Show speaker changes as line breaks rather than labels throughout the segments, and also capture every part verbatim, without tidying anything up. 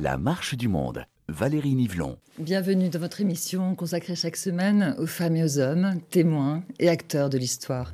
La marche du monde. Valérie Nivelon.
Bienvenue dans votre émission consacrée chaque semaine aux femmes et aux hommes, témoins et acteurs de l'histoire.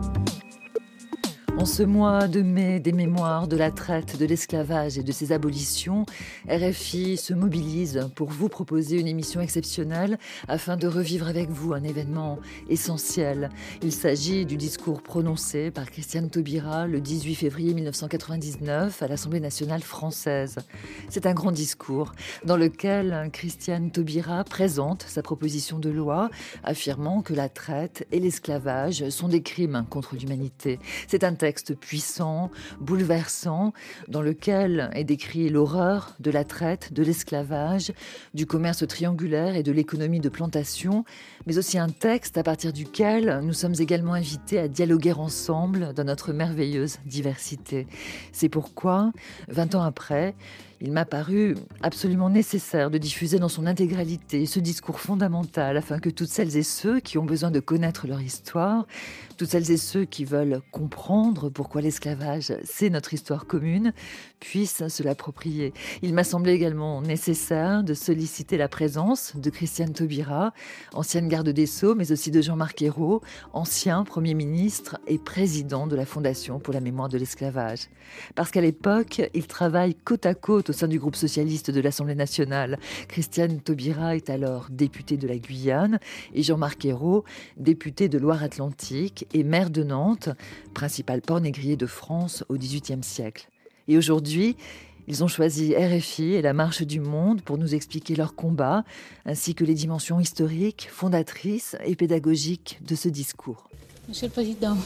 En ce mois de mai des mémoires de la traite, de l'esclavage et de ses abolitions, R F I se mobilise pour vous proposer une émission exceptionnelle afin de revivre avec vous un événement essentiel. Il s'agit du discours prononcé par Christiane Taubira le dix-huit février mille neuf cent quatre-vingt-dix-neuf à l'Assemblée nationale française. C'est un grand discours dans lequel Christiane Taubira présente sa proposition de loi affirmant que la traite et l'esclavage sont des crimes contre l'humanité. C'est un texte puissant, bouleversant, dans lequel est décrit l'horreur de la traite, de l'esclavage, du commerce triangulaire et de l'économie de plantation, mais aussi un texte à partir duquel nous sommes également invités à dialoguer ensemble dans notre merveilleuse diversité. C'est pourquoi, vingt ans après, il m'a paru absolument nécessaire de diffuser dans son intégralité ce discours fondamental afin que toutes celles et ceux qui ont besoin de connaître leur histoire, toutes celles et ceux qui veulent comprendre pourquoi l'esclavage, c'est notre histoire commune, puissent se l'approprier. Il m'a semblé également nécessaire de solliciter la présence de Christiane Taubira, ancienne garde des Sceaux, mais aussi de Jean-Marc Ayrault, ancien Premier ministre et président de la Fondation pour la mémoire de l'esclavage. Parce qu'à l'époque, ils travaillent côte à côte au sein du groupe socialiste de l'Assemblée nationale. Christiane Taubira est alors députée de la Guyane et Jean-Marc Ayrault, député de Loire-Atlantique et maire de Nantes, principal port négrier de France au dix-huitième siècle. Et aujourd'hui, ils ont choisi R F I et la Marche du Monde pour nous expliquer leur combat, ainsi que les dimensions historiques, fondatrices et pédagogiques de ce discours.
Monsieur le Président,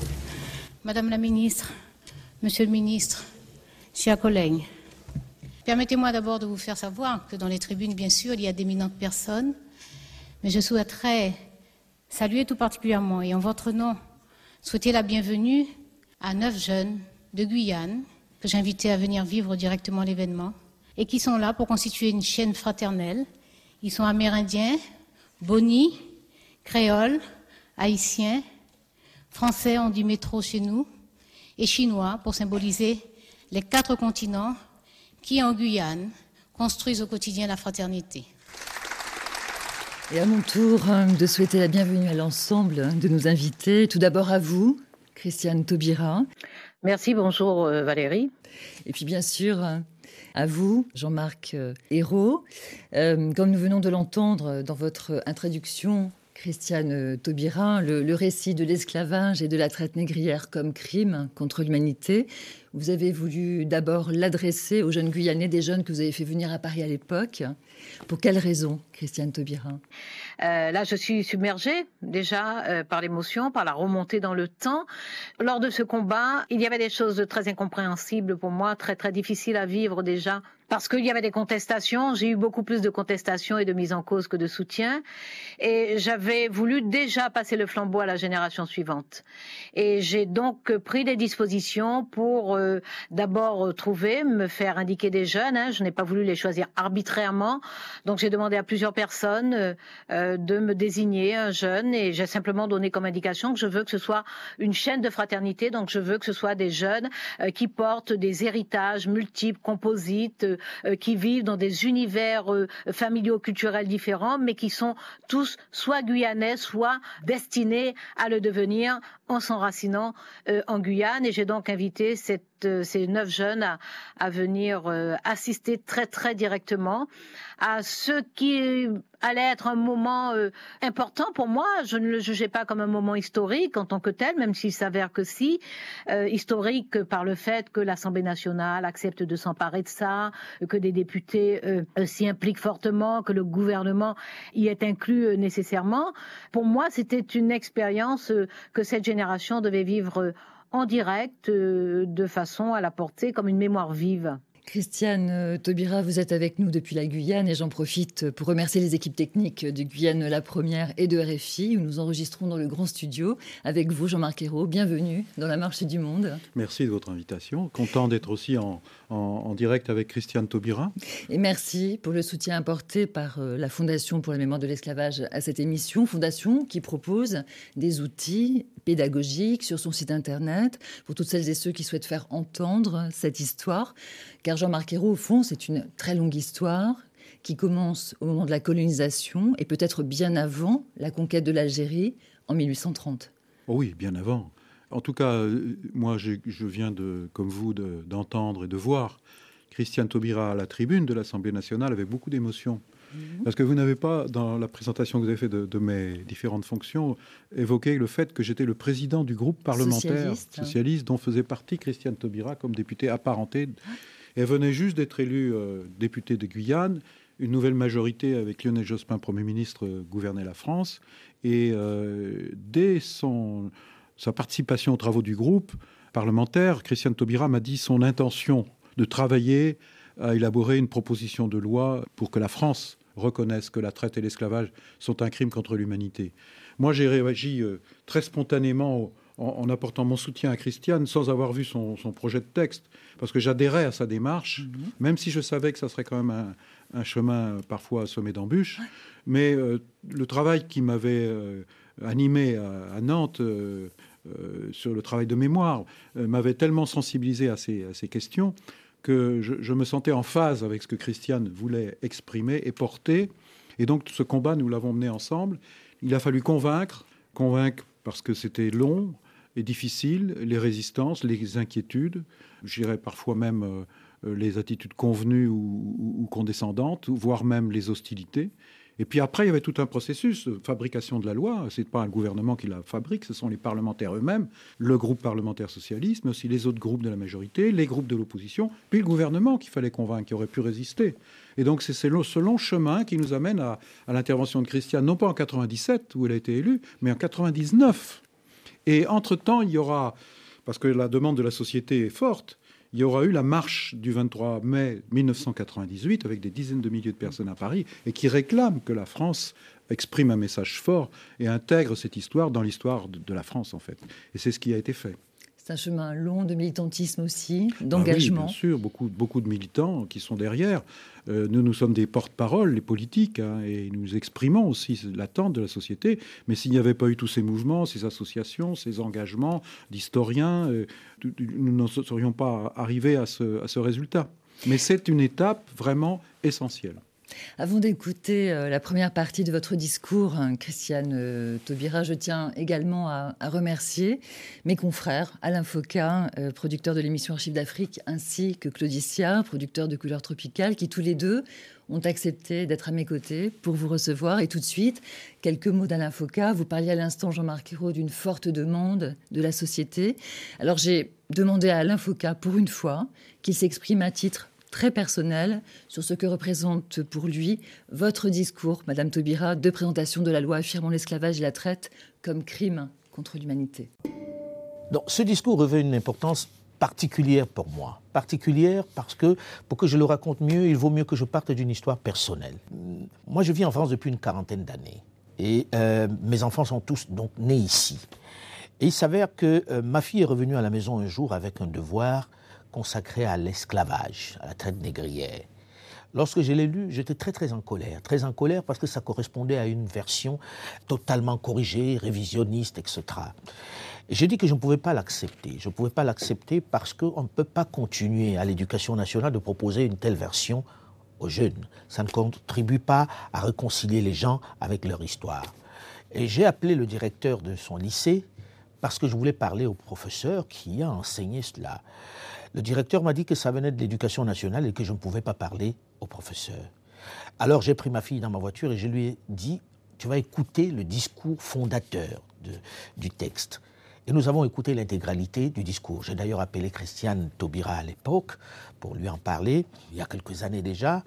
Madame la Ministre, Monsieur le Ministre, chers collègues, permettez-moi d'abord de vous faire savoir que dans les tribunes, bien sûr, il y a d'éminentes personnes, mais je souhaiterais saluer tout particulièrement et en votre nom, souhaiter la bienvenue à neuf jeunes de Guyane que j'invitais à venir vivre directement l'événement et qui sont là pour constituer une chaîne fraternelle. Ils sont amérindiens, Boni, créoles, haïtiens, français, on dit métro chez nous, et chinois pour symboliser les quatre continents qui, en Guyane, construisent au quotidien la fraternité.
Et à mon tour de souhaiter la bienvenue à l'ensemble de nos invités. Tout d'abord à vous, Christiane Taubira.
Merci, bonjour euh, Valérie.
Et puis bien sûr à vous, Jean-Marc Ayrault. Euh, comme nous venons de l'entendre dans votre introduction, Christiane Taubira, le, le récit de l'esclavage et de la traite négrière comme crime contre l'humanité. Vous avez voulu d'abord l'adresser aux jeunes Guyanais, des jeunes que vous avez fait venir à Paris à l'époque. Pour quelles raisons, Christiane Taubira ?
Euh, là, je suis submergée déjà euh, par l'émotion, par la remontée dans le temps. Lors de ce combat, il y avait des choses très incompréhensibles pour moi, très très difficiles à vivre déjà, parce qu'il y avait des contestations. J'ai eu beaucoup plus de contestations et de mise en cause que de soutien. Et j'avais voulu déjà passer le flambeau à la génération suivante. Et j'ai donc pris des dispositions pour euh, d'abord trouver, me faire indiquer des jeunes. Hein. Je n'ai pas voulu les choisir arbitrairement. Donc j'ai demandé à plusieurs personnes euh, euh, de me désigner un jeune et j'ai simplement donné comme indication que je veux que ce soit une chaîne de fraternité. Donc je veux que ce soit des jeunes euh, qui portent des héritages multiples, composites, euh, qui vivent dans des univers euh, familiaux, culturels différents, mais qui sont tous soit guyanais, soit destinés à le devenir en s'enracinant euh, en Guyane. Et j'ai donc invité cette ces neuf jeunes à, à venir euh, assister très très directement à ce qui allait être un moment euh, important pour moi. Je ne le jugeais pas comme un moment historique en tant que tel, même s'il s'avère que si, euh, historique par le fait que l'Assemblée nationale accepte de s'emparer de ça, que des députés euh, s'y impliquent fortement, que le gouvernement y est inclus euh, nécessairement. Pour moi, c'était une expérience euh, que cette génération devait vivre euh, en direct, euh, de façon à la porter comme une mémoire vive.
Christiane Taubira, vous êtes avec nous depuis la Guyane et j'en profite pour remercier les équipes techniques de Guyane La Première et de R F I où nous enregistrons dans le grand studio avec vous, Jean-Marc Ayrault. Bienvenue dans la Marche du Monde.
Merci de votre invitation. Content d'être aussi en, en, en direct avec Christiane Taubira.
Et merci pour le soutien apporté par la Fondation pour la mémoire de l'esclavage à cette émission. Fondation qui propose des outils pédagogiques sur son site internet pour toutes celles et ceux qui souhaitent faire entendre cette histoire. Car Jean-Marc Ayrault, au fond, c'est une très longue histoire qui commence au moment de la colonisation et peut-être bien avant la conquête de l'Algérie en mille huit cent trente.
Oh oui, bien avant. En tout cas, moi, j'ai, je viens, de, comme vous, de, d'entendre et de voir Christiane Taubira à la tribune de l'Assemblée nationale avec beaucoup d'émotion. Mmh. Parce que vous n'avez pas, dans la présentation que vous avez faite de, de mes différentes fonctions, évoqué le fait que j'étais le président du groupe parlementaire socialiste, socialiste dont faisait partie Christiane Taubira comme députée apparentée. Elle venait juste d'être élue euh, députée de Guyane. Une nouvelle majorité avec Lionel Jospin, Premier ministre, euh, gouvernait la France. Et euh, dès son... sa participation aux travaux du groupe parlementaire, Christiane Taubira m'a dit son intention de travailler à élaborer une proposition de loi pour que la France reconnaisse que la traite et l'esclavage sont un crime contre l'humanité. Moi, j'ai réagi euh, très spontanément en, en apportant mon soutien à Christiane sans avoir vu son, son projet de texte, parce que j'adhérais à sa démarche, mmh. même si je savais que ça serait quand même un, un chemin parfois semé d'embûches. Ouais. Mais euh, le travail qui m'avait... Euh, animé à, à Nantes euh, euh, sur le travail de mémoire, euh, m'avait tellement sensibilisé à ces, à ces questions que je, je me sentais en phase avec ce que Christiane voulait exprimer et porter. Et donc ce combat, nous l'avons mené ensemble. Il a fallu convaincre, convaincre parce que c'était long et difficile, les résistances, les inquiétudes, je dirais parfois même euh, les attitudes convenues ou, ou, ou condescendantes, voire même les hostilités. Et puis après, il y avait tout un processus de fabrication de la loi. Ce n'est pas un gouvernement qui la fabrique, ce sont les parlementaires eux-mêmes, le groupe parlementaire socialiste, mais aussi les autres groupes de la majorité, les groupes de l'opposition, puis le gouvernement qu'il fallait convaincre, qui aurait pu résister. Et donc c'est ce long chemin qui nous amène à, à l'intervention de Christiane, non pas en quatre-vingt-dix-sept, où elle a été élue, mais en quatre-vingt-dix-neuf. Et entre-temps, il y aura, parce que la demande de la société est forte, il y aura eu la marche du vingt-trois mai mille neuf cent quatre-vingt-dix-huit avec des dizaines de milliers de personnes à Paris et qui réclament que la France exprime un message fort et intègre cette histoire dans l'histoire de la France, en fait. Et c'est ce qui a été fait.
C'est un chemin long de militantisme aussi, d'engagement.
Ah oui, bien sûr, beaucoup, beaucoup de militants qui sont derrière. Euh, nous, nous sommes des porte-parole, les politiques, hein, et nous exprimons aussi l'attente de la société. Mais s'il n'y avait pas eu tous ces mouvements, ces associations, ces engagements d'historiens, euh, nous n'en serions pas arrivés à ce, à ce résultat. Mais c'est une étape vraiment essentielle.
Avant d'écouter euh, la première partie de votre discours, hein, Christiane euh, Taubira, je tiens également à, à remercier mes confrères, Alain Foka, euh, producteur de l'émission Archives d'Afrique, ainsi que Claudicia, producteur de Couleurs Tropicales, qui tous les deux ont accepté d'être à mes côtés pour vous recevoir. Et tout de suite, quelques mots d'Alain Foka. Vous parliez à l'instant, Jean-Marc Ayrault, d'une forte demande de la société. Alors j'ai demandé à Alain Foka, pour une fois, qu'il s'exprime à titre très personnel sur ce que représente pour lui votre discours, Madame Taubira, de présentation de la loi affirmant l'esclavage et la traite comme crime contre l'humanité.
Donc, ce discours revêt une importance particulière pour moi. Particulière parce que, pour que je le raconte mieux, il vaut mieux que je parte d'une histoire personnelle. Moi, je vis en France depuis une quarantaine d'années. Et euh, mes enfants sont tous donc nés ici. Et il s'avère que euh, ma fille est revenue à la maison un jour avec un devoir consacré à l'esclavage, à la traite négrière. Lorsque je l'ai lu, j'étais très très en colère. Très en colère parce que ça correspondait à une version totalement corrigée, révisionniste, et cetera. Et j'ai dit que je ne pouvais pas l'accepter. Je ne pouvais pas l'accepter parce qu'on ne peut pas continuer à l'Éducation nationale de proposer une telle version aux jeunes. Ça ne contribue pas à réconcilier les gens avec leur histoire. Et j'ai appelé le directeur de son lycée parce que je voulais parler au professeur qui a enseigné cela. Le directeur m'a dit que ça venait de l'Éducation nationale et que je ne pouvais pas parler au professeur. Alors j'ai pris ma fille dans ma voiture et je lui ai dit « Tu vas écouter le discours fondateur de, du texte ». Et nous avons écouté l'intégralité du discours. J'ai d'ailleurs appelé Christiane Taubira à l'époque pour lui en parler, il y a quelques années déjà.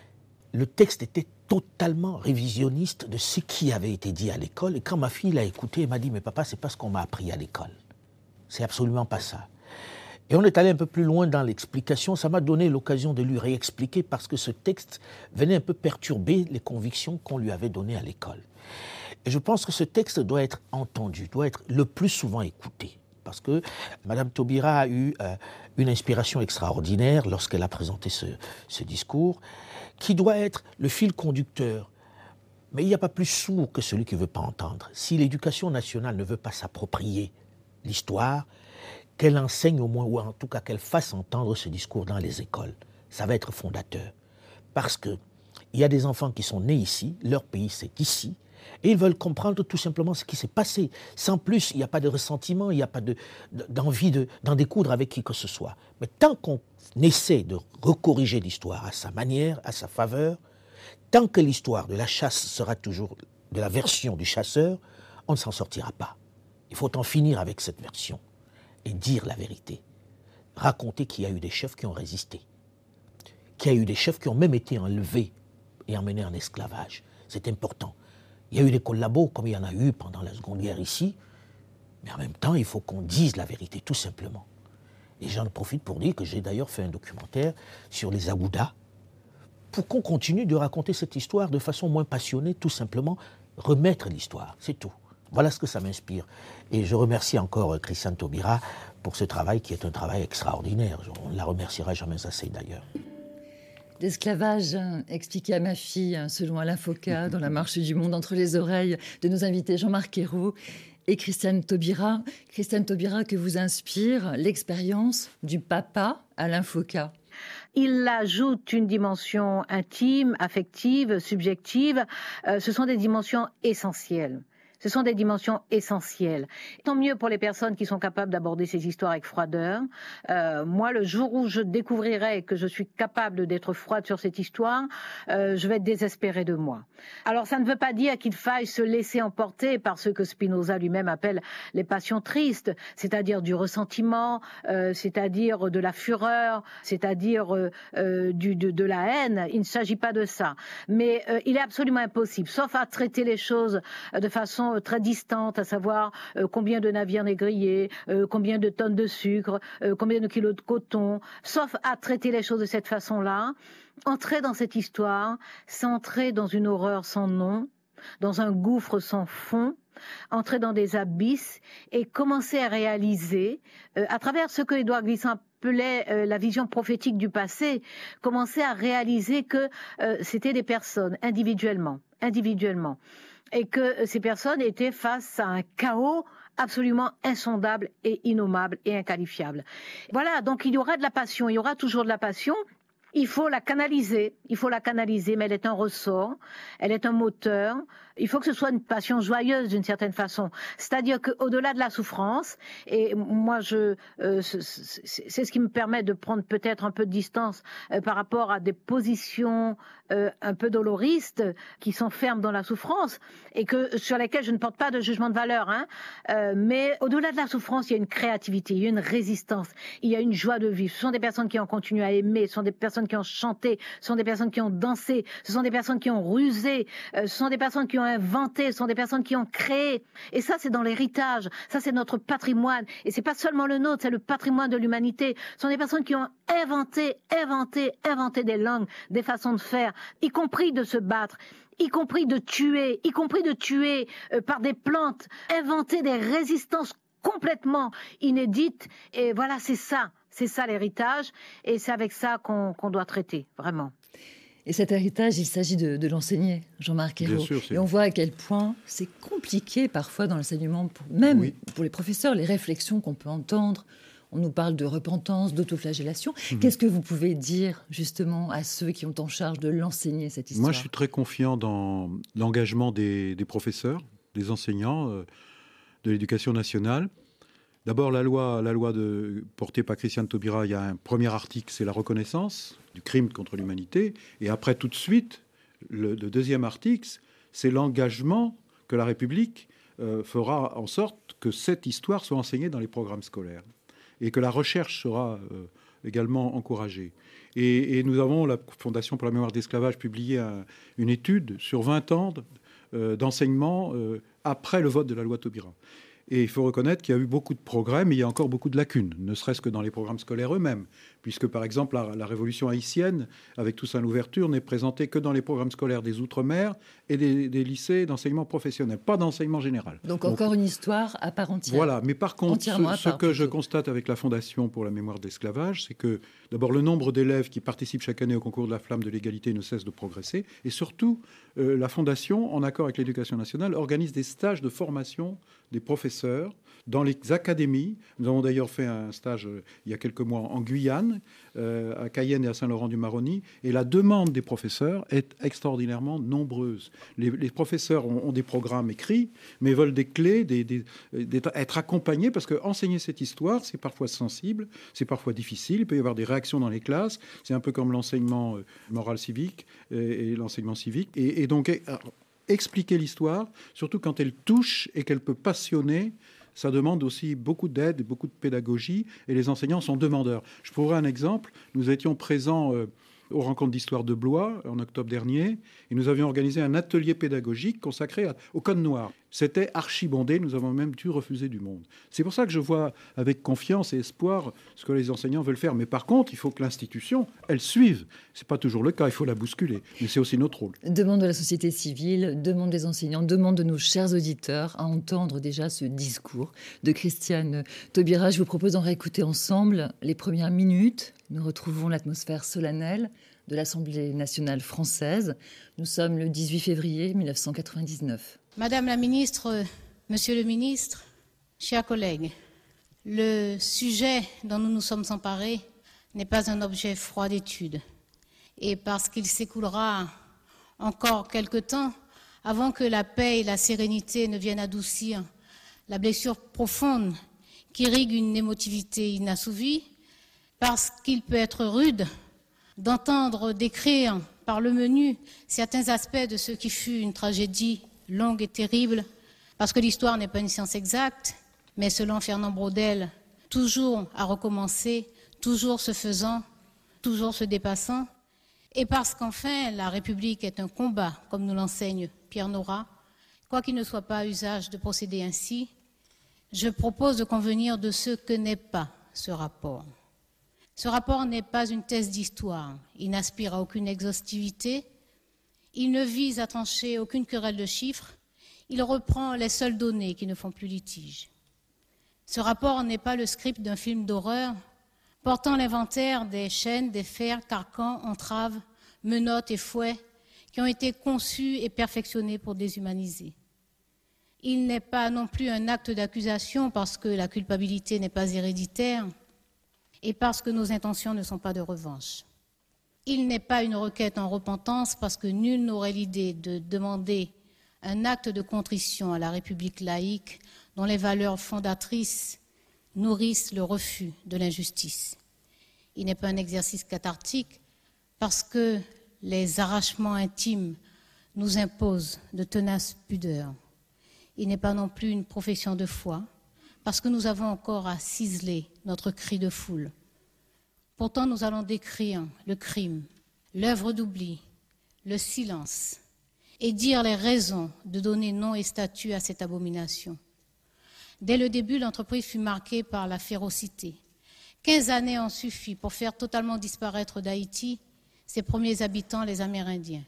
Le texte était totalement révisionniste de ce qui avait été dit à l'école. Et quand ma fille l'a écouté, elle m'a dit « Mais papa, c'est pas ce qu'on m'a appris à l'école. C'est absolument pas ça ». Et on est allé un peu plus loin dans l'explication. Ça m'a donné l'occasion de lui réexpliquer parce que ce texte venait un peu perturber les convictions qu'on lui avait données à l'école. Et je pense que ce texte doit être entendu, doit être le plus souvent écouté. Parce que Mme Taubira a eu euh, une inspiration extraordinaire lorsqu'elle a présenté ce, ce discours, qui doit être le fil conducteur. Mais il n'y a pas plus sourd que celui qui ne veut pas entendre. Si l'Éducation nationale ne veut pas s'approprier l'histoire, qu'elle enseigne au moins, ou en tout cas qu'elle fasse entendre ce discours dans les écoles. ça va être fondateur. Parce qu'il y a des enfants qui sont nés ici, leur pays c'est ici, et ils veulent comprendre tout simplement ce qui s'est passé. Sans plus, il n'y a pas de ressentiment, il n'y a pas de, d'envie de, d'en découdre avec qui que ce soit. Mais tant qu'on essaie de recorriger l'histoire à sa manière, à sa faveur, tant que l'histoire de la chasse sera toujours de la version du chasseur, on ne s'en sortira pas. Il faut en finir avec cette version et dire la vérité. Raconter qu'il y a eu des chefs qui ont résisté, qu'il y a eu des chefs qui ont même été enlevés et emmenés en esclavage. C'est important. Il y a eu des collabos, comme il y en a eu pendant la Seconde Guerre ici, mais en même temps, il faut qu'on dise la vérité, tout simplement. Et j'en profite pour dire que j'ai d'ailleurs fait un documentaire sur les Aouda, pour qu'on continue de raconter cette histoire de façon moins passionnée, tout simplement, remettre l'histoire, c'est tout. Voilà ce que ça m'inspire. Et je remercie encore Christiane Taubira pour ce travail qui est un travail extraordinaire. On ne la remerciera jamais assez d'ailleurs.
L'esclavage expliqué à ma fille, selon Alain Foka, dans La marche du monde entre les oreilles de nos invités Jean-Marc Ayrault et Christiane Taubira. Christiane Taubira, que vous inspire l'expérience du papa Alain Foka?
Il ajoute une dimension intime, affective, subjective. Euh, ce sont des dimensions essentielles. Ce sont des dimensions essentielles. Tant mieux pour les personnes qui sont capables d'aborder ces histoires avec froideur. Euh, moi, le jour où je découvrirai que je suis capable d'être froide sur cette histoire, euh, je vais être désespérée de moi. Alors, ça ne veut pas dire qu'il faille se laisser emporter par ce que Spinoza lui-même appelle les passions tristes, c'est-à-dire du ressentiment, euh, c'est-à-dire de la fureur, c'est-à-dire euh, euh, du, de, de la haine. Il ne s'agit pas de ça. Mais euh, il est absolument impossible, sauf à traiter les choses de façon très distante, à savoir euh, combien de navires négriers, euh, combien de tonnes de sucre, euh, combien de kilos de coton, sauf à traiter les choses de cette façon-là. Entrer dans cette histoire, c'est entrer dans une horreur sans nom, dans un gouffre sans fond, entrer dans des abysses et commencer à réaliser, euh, à travers ce que Édouard Glissant appelait euh, la vision prophétique du passé, commencer à réaliser que euh, c'était des personnes individuellement, individuellement. Et que ces personnes étaient face à un chaos absolument insondable et innommable et inqualifiable. Voilà, donc il y aura de la passion, il y aura toujours de la passion. Il faut la canaliser, il faut la canaliser, mais elle est un ressort, elle est un moteur. Il faut que ce soit une passion joyeuse d'une certaine façon. C'est-à-dire qu'au-delà de la souffrance, et moi, je, euh, c'est ce qui me permet de prendre peut-être un peu de distance euh, par rapport à des positions euh, un peu doloristes qui s'enferment dans la souffrance et que sur lesquelles je ne porte pas de jugement de valeur. Hein, euh, mais au-delà de la souffrance, il y a une créativité, il y a une résistance, il y a une joie de vivre. Ce sont des personnes qui ont continué à aimer, ce sont des personnes qui ont chanté, ce sont des personnes qui ont dansé, ce sont des personnes qui ont rusé, euh, ce sont des personnes qui ont inventé, ce sont des personnes qui ont créé. Et ça, c'est dans l'héritage. Ça, c'est notre patrimoine. Et c'est pas seulement le nôtre, c'est le patrimoine de l'humanité. Ce sont des personnes qui ont inventé, inventé, inventé des langues, des façons de faire, y compris de se battre, y compris de tuer, y compris de tuer euh, par des plantes, inventer des résistances complètement inédites. Et voilà, c'est ça. C'est ça l'héritage. Et c'est avec ça qu'on qu'on doit traiter, vraiment.
Et cet héritage, il s'agit de, de l'enseigner, Jean-Marc Ayrault. Et on voit à quel point c'est compliqué parfois dans l'enseignement, pour, même oui. pour les professeurs, les réflexions qu'on peut entendre. On nous parle de repentance, d'autoflagellation. Mmh. Qu'est-ce que vous pouvez dire justement à ceux qui ont en charge de l'enseigner, cette histoire?
Moi, je suis très confiant dans l'engagement des, des professeurs, des enseignants euh, de l'éducation nationale. D'abord, la loi, la loi de, portée par Christiane Taubira, il y a un premier article, c'est la reconnaissance du crime contre l'humanité. Et après, tout de suite, le, le deuxième article, c'est l'engagement que la République euh, fera en sorte que cette histoire soit enseignée dans les programmes scolaires et que la recherche sera euh, également encouragée. Et, et nous avons, la Fondation pour la mémoire d'esclavage, publié un, une étude sur vingt ans euh, d'enseignement euh, après le vote de la loi Taubira. Et il faut reconnaître qu'il y a eu beaucoup de progrès, mais il y a encore beaucoup de lacunes, ne serait-ce que dans les programmes scolaires eux-mêmes. Puisque, par exemple, la, la révolution haïtienne, avec Toussaint Louverture, n'est présentée que dans les programmes scolaires des Outre-mer et des, des lycées d'enseignement professionnel, pas d'enseignement général.
Donc, Donc encore une histoire à part entière.
Voilà, mais par contre, ce,
part,
ce que
plutôt.
je constate avec la Fondation pour la mémoire de l'esclavage, c'est que, d'abord, le nombre d'élèves qui participent chaque année au concours de la flamme de l'égalité ne cesse de progresser. Et surtout, euh, la Fondation, en accord avec l'Éducation nationale, organise des stages de formation des professeurs dans les académies. Nous avons d'ailleurs fait un stage euh, il y a quelques mois en Guyane, Cayenne, euh, à Cayenne et à Saint-Laurent-du-Maroni, et la demande des professeurs est extraordinairement nombreuse. Les, les professeurs ont, ont des programmes écrits, mais veulent des clés, des, des, des, être accompagnés, parce que enseigner cette histoire, c'est parfois sensible, c'est parfois difficile, il peut y avoir des réactions dans les classes, c'est un peu comme l'enseignement euh, moral civique et, et l'enseignement civique, et, et donc et, alors, expliquer l'histoire, surtout quand elle touche et qu'elle peut passionner, ça demande aussi beaucoup d'aide et beaucoup de pédagogie, et les enseignants sont demandeurs. Je pourrais un exemple. Nous étions présents euh, aux rencontres d'histoire de Blois en octobre dernier, et nous avions organisé un atelier pédagogique consacré à, au Code noir. C'était archibondé, nous avons même dû refuser du monde. C'est pour ça que je vois avec confiance et espoir ce que les enseignants veulent faire. Mais par contre, il faut que l'institution, elle suive. Ce n'est pas toujours le cas, il faut la bousculer. Mais c'est aussi notre rôle.
Demande de la société civile, demande des enseignants, demande de nos chers auditeurs à entendre déjà ce discours de Christiane Taubira. Je vous propose d'en réécouter ensemble les premières minutes. Nous retrouvons l'atmosphère solennelle de l'Assemblée nationale française. Nous sommes le dix-huit février mille neuf cent quatre-vingt-dix-neuf.
Madame la ministre, monsieur le ministre, chers collègues, le sujet dont nous nous sommes emparés n'est pas un objet froid d'étude. Et parce qu'il s'écoulera encore quelque temps avant que la paix et la sérénité ne viennent adoucir la blessure profonde qui irrigue une émotivité inassouvie, parce qu'il peut être rude d'entendre décrire par le menu certains aspects de ce qui fut une tragédie longue et terrible, parce que l'histoire n'est pas une science exacte, mais selon Fernand Braudel, toujours à recommencer, toujours se faisant, toujours se dépassant, et parce qu'enfin, la République est un combat, comme nous l'enseigne Pierre Nora, quoi qu'il ne soit pas usage de procéder ainsi, je propose de convenir de ce que n'est pas ce rapport. Ce rapport n'est pas une thèse d'histoire, il n'aspire à aucune exhaustivité, il ne vise à trancher aucune querelle de chiffres, il reprend les seules données qui ne font plus litige. Ce rapport n'est pas le script d'un film d'horreur portant l'inventaire des chaînes, des fers, carcans, entraves, menottes et fouets qui ont été conçus et perfectionnés pour déshumaniser. Il n'est pas non plus un acte d'accusation parce que la culpabilité n'est pas héréditaire et parce que nos intentions ne sont pas de revanche. Il n'est pas une requête en repentance parce que nul n'aurait l'idée de demander un acte de contrition à la République laïque dont les valeurs fondatrices nourrissent le refus de l'injustice. Il n'est pas un exercice cathartique parce que les arrachements intimes nous imposent de tenaces pudeurs. Il n'est pas non plus une profession de foi parce que nous avons encore à ciseler notre cri de foule. Pourtant, nous allons décrire le crime, l'œuvre d'oubli, le silence, et dire les raisons de donner nom et statut à cette abomination. Dès le début, l'entreprise fut marquée par la férocité. Quinze années ont suffi pour faire totalement disparaître d'Haïti ses premiers habitants, les Amérindiens.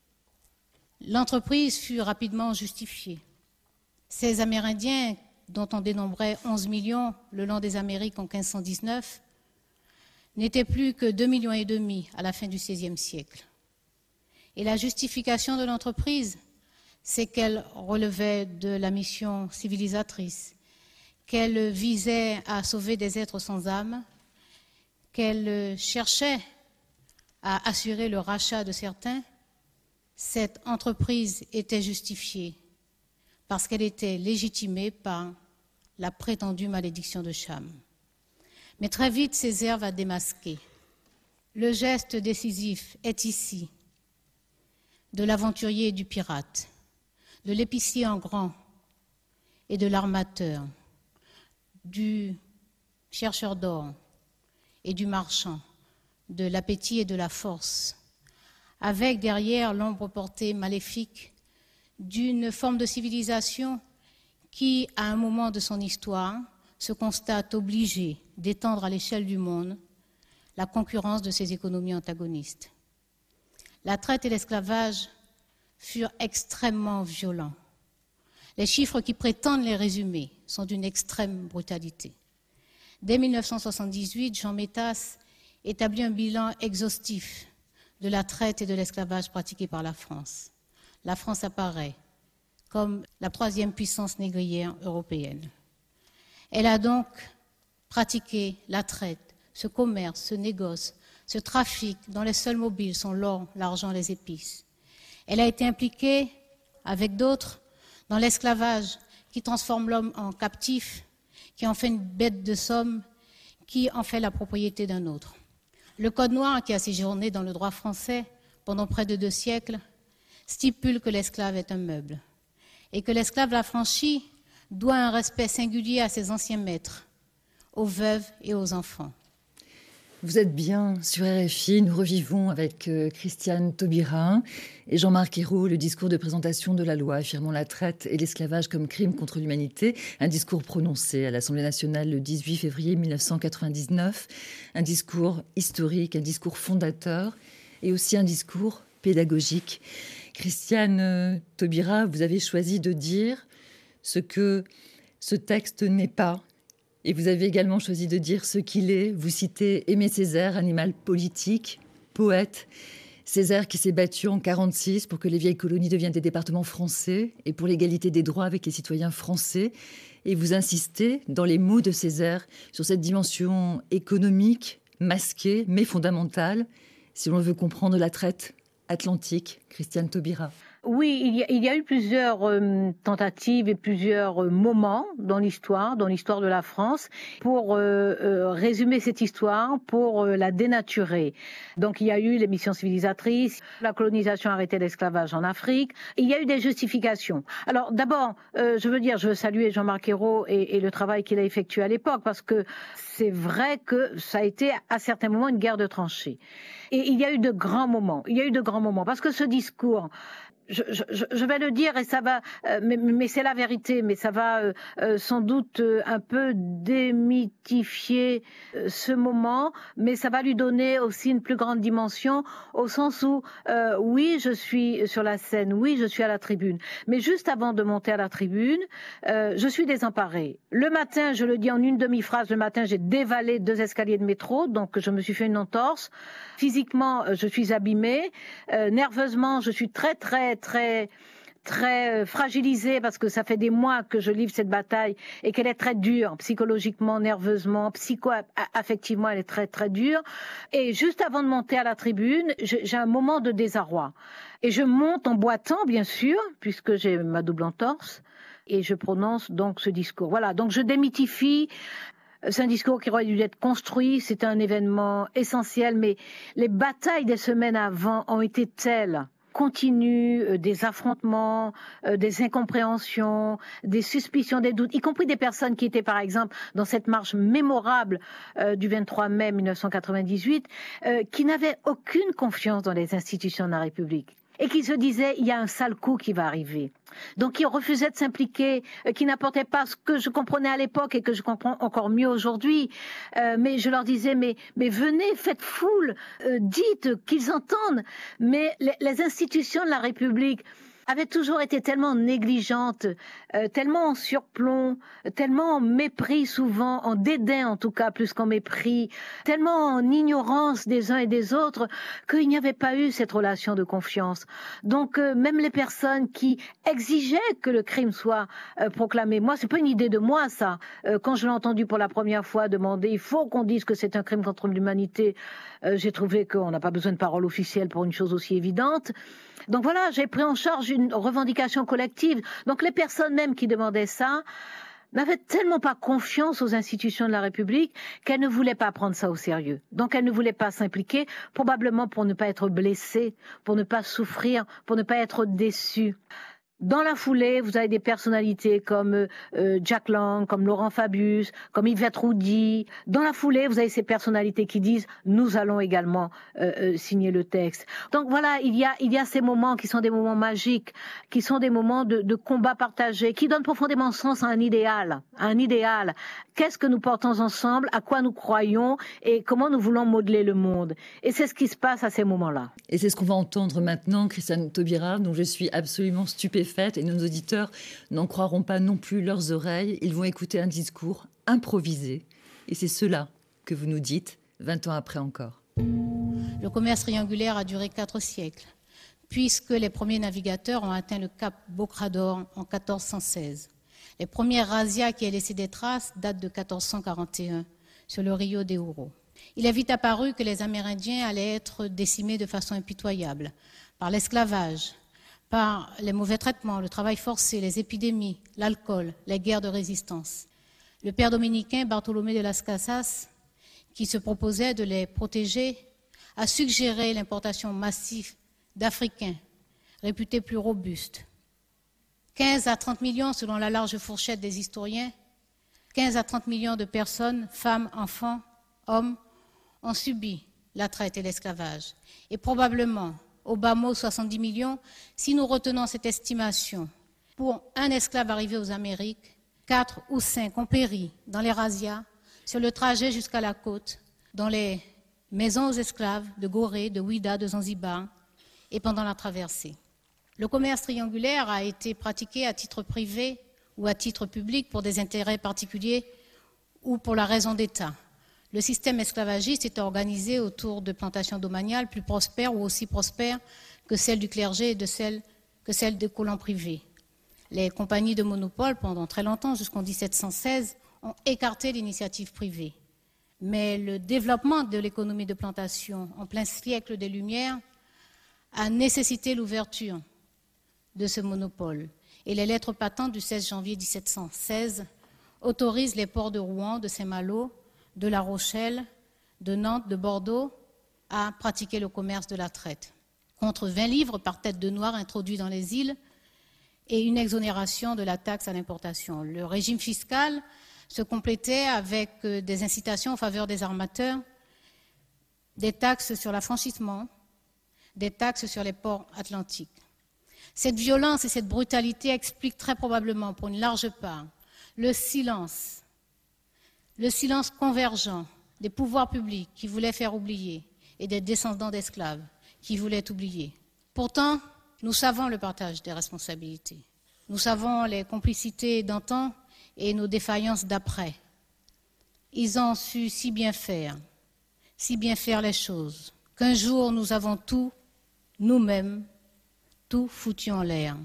L'entreprise fut rapidement justifiée. Ces Amérindiens, dont on dénombrait onze millions le long des Amériques en quinze cent dix-neuf, n'étaient plus que deux millions et demi à la fin du seizième siècle. Et la justification de l'entreprise, c'est qu'elle relevait de la mission civilisatrice, qu'elle visait à sauver des êtres sans âme, qu'elle cherchait à assurer le rachat de certains. Cette entreprise était justifiée parce qu'elle était légitimée par la prétendue malédiction de Cham. Mais très vite, Césaire va démasquer. Le geste décisif est ici de l'aventurier et du pirate, de l'épicier en grand et de l'armateur, du chercheur d'or et du marchand, de l'appétit et de la force, avec derrière l'ombre portée maléfique d'une forme de civilisation qui, à un moment de son histoire, se constate obligée d'étendre à l'échelle du monde la concurrence de ses économies antagonistes. La traite et l'esclavage furent extrêmement violents. Les chiffres qui prétendent les résumer sont d'une extrême brutalité. Dès mille neuf cent soixante-dix-huit, Jean Métas établit un bilan exhaustif de la traite et de l'esclavage pratiqués par la France. La France apparaît comme la troisième puissance négrière européenne. Elle a donc pratiqué la traite ce commerce, ce négoce, ce trafic dont les seuls mobiles sont l'or, l'argent, les épices. Elle a été impliquée, avec d'autres, dans l'esclavage qui transforme l'homme en captif, qui en fait une bête de somme, qui en fait la propriété d'un autre. Le Code noir, qui a séjourné dans le droit français pendant près de deux siècles, stipule que l'esclave est un meuble et que l'esclave affranchi doit un respect singulier à ses anciens maîtres, aux veuves et aux enfants.
Vous êtes bien sur R F I, nous revivons avec euh, Christiane Taubira et Jean-Marc Ayrault le discours de présentation de la loi affirmant la traite et l'esclavage comme crime contre l'humanité, un discours prononcé à l'Assemblée nationale le dix-huit février mille neuf cent quatre-vingt-dix-neuf, un discours historique, un discours fondateur et aussi un discours pédagogique. Christiane euh, Taubira, vous avez choisi de dire ce que ce texte n'est pas. Et vous avez également choisi de dire ce qu'il est. Vous citez Aimé Césaire, animal politique, poète. Césaire qui s'est battu en mille neuf cent quarante-six pour que les vieilles colonies deviennent des départements français et pour l'égalité des droits avec les citoyens français. Et vous insistez, dans les mots de Césaire, sur cette dimension économique, masquée, mais fondamentale, si l'on veut comprendre la traite atlantique. Christiane Taubira.
Oui, il y, a, il y a eu plusieurs euh, tentatives et plusieurs euh, moments dans l'histoire, dans l'histoire de la France, pour euh, euh, résumer cette histoire, pour euh, la dénaturer. Donc il y a eu les missions civilisatrices, la colonisation arrêtée l'esclavage en Afrique. Il y a eu des justifications. Alors d'abord, euh, je veux dire, je veux saluer Jean-Marc Ayrault et, et le travail qu'il a effectué à l'époque, parce que c'est vrai que ça a été à certains moments une guerre de tranchées. Et il y a eu de grands moments. Il y a eu de grands moments, parce que ce discours... Je, je, je vais le dire et ça va, euh, mais, mais c'est la vérité, mais ça va euh, euh, sans doute euh, un peu démythifier euh, ce moment, mais ça va lui donner aussi une plus grande dimension au sens où, euh, oui, je suis sur la scène, oui, je suis à la tribune, mais juste avant de monter à la tribune, euh, je suis désemparée. Le matin, je le dis en une demi-phrase, le matin, j'ai dévalé deux escaliers de métro, donc je me suis fait une entorse. Physiquement, je suis abîmée. Euh, nerveusement, je suis très, très, très, très fragilisée parce que ça fait des mois que je livre cette bataille et qu'elle est très dure, psychologiquement, nerveusement, psycho-affectivement, elle est très, très dure. Et juste avant de monter à la tribune, j'ai un moment de désarroi. Et je monte en boitant, bien sûr, puisque j'ai ma double entorse, et je prononce donc ce discours. Voilà, donc je démythifie. C'est un discours qui aurait dû être construit, c'est un événement essentiel, mais les batailles des semaines avant ont été telles, continues, euh, des affrontements, euh, des incompréhensions, des suspicions, des doutes, y compris des personnes qui étaient par exemple dans cette marche mémorable euh, du vingt-trois mai mille neuf cent quatre-vingt-dix-huit, euh, qui n'avaient aucune confiance dans les institutions de la République. Et qui se disaient, il y a un sale coup qui va arriver. Donc, qui refusaient de s'impliquer, euh, qui n'apportaient pas ce que je comprenais à l'époque et que je comprends encore mieux aujourd'hui. Euh, mais je leur disais, mais, mais venez, faites foule, euh, dites qu'ils entendent. Mais les, les institutions de la République avaient toujours été tellement négligentes, euh, tellement en surplomb, tellement en mépris souvent, en dédain en tout cas plus qu'en mépris, tellement en ignorance des uns et des autres qu'il n'y avait pas eu cette relation de confiance. Donc euh, même les personnes qui exigeaient que le crime soit euh, proclamé, moi c'est pas une idée de moi ça, euh, quand je l'ai entendu pour la première fois demander il faut qu'on dise que c'est un crime contre l'humanité, euh, j'ai trouvé qu'on n'a pas besoin de parole officielle pour une chose aussi évidente. Donc voilà, j'ai pris en charge une revendication collective. Donc les personnes même qui demandaient ça n'avaient tellement pas confiance aux institutions de la République qu'elles ne voulaient pas prendre ça au sérieux. Donc elles ne voulaient pas s'impliquer, probablement pour ne pas être blessées, pour ne pas souffrir, pour ne pas être déçues. Dans la foulée, vous avez des personnalités comme euh, Jack Lang, comme Laurent Fabius, comme Yvette Roudy. Dans la foulée, vous avez ces personnalités qui disent « nous allons également euh, euh, signer le texte ». Donc voilà, il y a, il y a ces moments qui sont des moments magiques, qui sont des moments de, de combat partagé, qui donnent profondément sens à un idéal. À un idéal. Qu'est-ce que nous portons ensemble, à quoi nous croyons et comment nous voulons modeler le monde. Et c'est ce qui se passe à ces moments-là.
Et c'est ce qu'on va entendre maintenant, Christiane Taubira, dont je suis absolument stupéfaite. Et nos auditeurs n'en croiront pas non plus leurs oreilles. Ils vont écouter un discours improvisé. Et c'est cela que vous nous dites vingt ans après encore.
Le commerce triangulaire a duré quatre siècles, puisque les premiers navigateurs ont atteint le cap Bocrador en quatorze cent seize. Les premières razzias qui aient laissé des traces datent de quatorze cent quarante et un sur le Rio de Ouro. Il est vite apparu que les Amérindiens allaient être décimés de façon impitoyable par l'esclavage, par les mauvais traitements, le travail forcé, les épidémies, l'alcool, les guerres de résistance. Le père dominicain Bartholomé de las Casas, qui se proposait de les protéger, a suggéré l'importation massive d'Africains réputés plus robustes. quinze à trente millions selon la large fourchette des historiens, quinze à trente millions de personnes, femmes, enfants, hommes, ont subi la traite et l'esclavage. Et probablement, au bas mot, soixante-dix millions, si nous retenons cette estimation. Pour un esclave arrivé aux Amériques, quatre ou cinq ont péri dans les razzias, sur le trajet jusqu'à la côte, dans les maisons aux esclaves de Gorée, de Ouida, de Zanzibar, et pendant la traversée. Le commerce triangulaire a été pratiqué à titre privé ou à titre public pour des intérêts particuliers ou pour la raison d'État. Le système esclavagiste était organisé autour de plantations domaniales plus prospères ou aussi prospères que celles du clergé et de celles, que celles des colons privés. Les compagnies de monopole, pendant très longtemps, jusqu'en dix-sept cent seize, ont écarté l'initiative privée. Mais le développement de l'économie de plantation en plein siècle des Lumières a nécessité l'ouverture de ce monopole. Et les lettres patentes du seize janvier dix-sept cent seize autorisent les ports de Rouen, de Saint-Malo, de La Rochelle, de Nantes, de Bordeaux à pratiquer le commerce de la traite, contre vingt livres par tête de noir introduits dans les îles et une exonération de la taxe à l'importation. Le régime fiscal se complétait avec des incitations en faveur des armateurs, des taxes sur l'affranchissement, des taxes sur les ports atlantiques. Cette violence et cette brutalité expliquent très probablement, pour une large part, le silence, le silence convergent des pouvoirs publics qui voulaient faire oublier et des descendants d'esclaves qui voulaient oublier. Pourtant, nous savons le partage des responsabilités. Nous savons les complicités d'antan et nos défaillances d'après. Ils ont su si bien faire, si bien faire les choses, qu'un jour nous avons tout, nous-mêmes, tout foutu en l'air.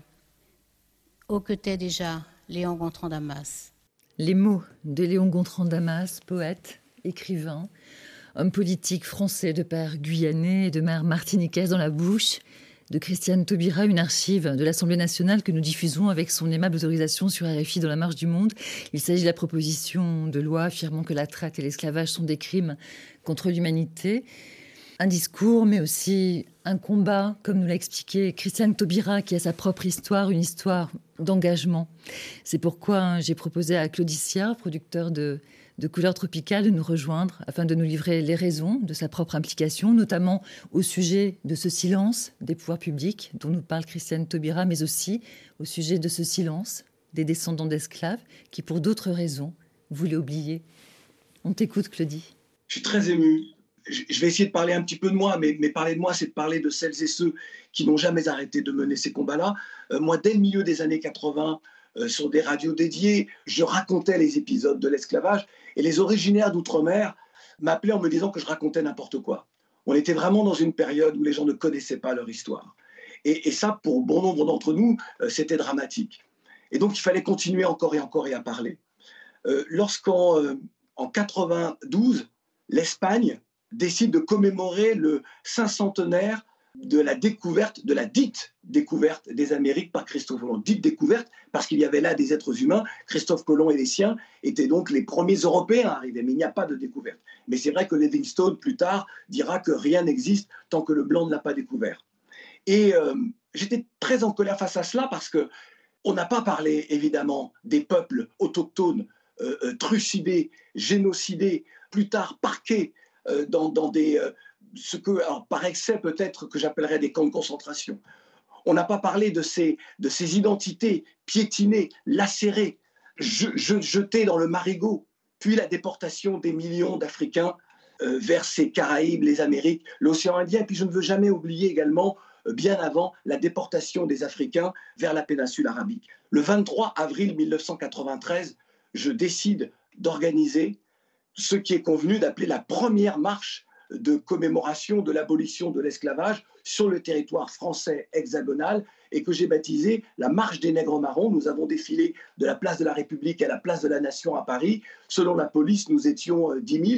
Ô que t'es déjà Léon Gontran Damas.
Les mots de Léon Gontran Damas, poète, écrivain, homme politique français de père guyanais et de mère martiniquaise dans la bouche de Christiane Taubira, une archive de l'Assemblée nationale que nous diffusons avec son aimable autorisation sur R F I dans la marche du monde. Il s'agit de la proposition de loi affirmant que la traite et l'esclavage sont des crimes contre l'humanité. Un discours, mais aussi un combat, comme nous l'a expliqué Christiane Taubira, qui a sa propre histoire, une histoire d'engagement. C'est pourquoi j'ai proposé à Claude Issiard, producteur de, de Couleurs Tropicales, de nous rejoindre afin de nous livrer les raisons de sa propre implication, notamment au sujet de ce silence des pouvoirs publics dont nous parle Christiane Taubira, mais aussi au sujet de ce silence des descendants d'esclaves qui, pour d'autres raisons, voulaient oublier. On t'écoute, Claudie.
Je suis très ému. Je vais essayer de parler un petit peu de moi, mais, mais parler de moi, c'est de parler de celles et ceux qui n'ont jamais arrêté de mener ces combats-là. Euh, moi, dès le milieu des années quatre-vingts, euh, sur des radios dédiées, je racontais les épisodes de l'esclavage et les originaires d'outre-mer m'appelaient en me disant que je racontais n'importe quoi. On était vraiment dans une période où les gens ne connaissaient pas leur histoire. Et, et ça, pour bon nombre d'entre nous, euh, c'était dramatique. Et donc, il fallait continuer encore et encore et à parler. Euh, lorsqu'en euh, en quatre-vingt-douze, l'Espagne décide de commémorer le cinquantenaire de la découverte, de la dite découverte des Amériques par Christophe Colomb. Dite découverte parce qu'il y avait là des êtres humains. Christophe Colomb et les siens étaient donc les premiers Européens à arriver, mais il n'y a pas de découverte. Mais c'est vrai que Livingstone, plus tard, dira que rien n'existe tant que le blanc ne l'a pas découvert. Et euh, j'étais très en colère face à cela parce qu'on n'a pas parlé, évidemment, des peuples autochtones euh, euh, trucidés, génocidés, plus tard parqués, Euh, dans, dans des, euh, ce que, alors, par excès peut-être, que j'appellerais des camps de concentration. On n'a pas parlé de ces, de ces identités piétinées, lacérées, je, je, jetées dans le marigot, puis la déportation des millions d'Africains euh, vers ces Caraïbes, les Amériques, l'océan Indien. Et puis je ne veux jamais oublier également, euh, bien avant, la déportation des Africains vers la péninsule arabique. Le vingt-trois avril mille neuf cent quatre-vingt-treize, je décide d'organiser ce qui est convenu d'appeler la première marche de commémoration de l'abolition de l'esclavage sur le territoire français hexagonal et que j'ai baptisé la marche des nègres marrons. Nous avons défilé de la place de la République à la place de la Nation à Paris. Selon la police, nous étions dix mille